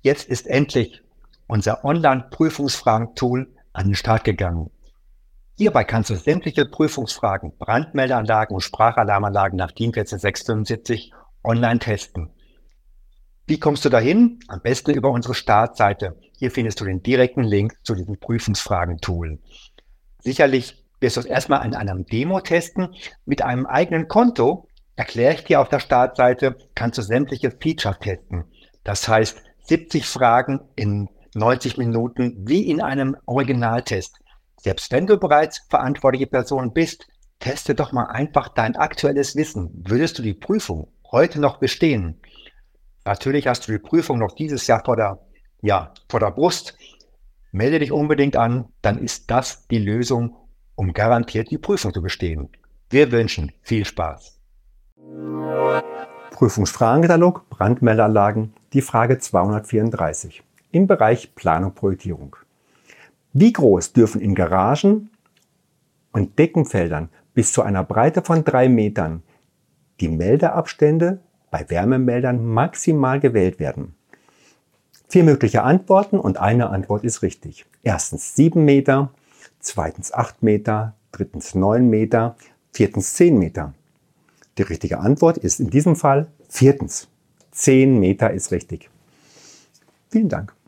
Jetzt ist endlich unser Online-Prüfungsfragen-Tool an den Start gegangen. Hierbei kannst du sämtliche Prüfungsfragen, Brandmeldeanlagen und Sprachalarmanlagen nach DIN 14675 online testen. Wie kommst du dahin? Am besten über unsere Startseite. Hier findest du den direkten Link zu diesem Prüfungsfragen-Tool. Sicherlich wirst du es erstmal in einem Demo testen. Mit einem eigenen Konto, erkläre ich dir auf der Startseite, kannst du sämtliche Features testen. Das heißt, 70 Fragen in 90 Minuten wie in einem Originaltest. Selbst wenn du bereits verantwortliche Person bist, teste doch mal einfach dein aktuelles Wissen. Würdest du die Prüfung heute noch bestehen? Natürlich hast du die Prüfung noch dieses Jahr vor der Brust. Melde dich unbedingt an, dann ist das die Lösung, um garantiert die Prüfung zu bestehen. Wir wünschen viel Spaß. Prüfungsfragenkatalog, Brandmeldeanlagen, die Frage 234 im Bereich Planung Projektierung. Wie groß dürfen in Garagen und Deckenfeldern bis zu einer Breite von 3 Metern die Meldeabstände bei Wärmemeldern maximal gewählt werden? 4 mögliche Antworten und eine Antwort ist richtig. Erstens 7 Meter, zweitens 8 Meter, drittens 9 Meter, viertens 10 Meter. Die richtige Antwort ist in diesem Fall viertens. 10 Meter ist richtig. Vielen Dank.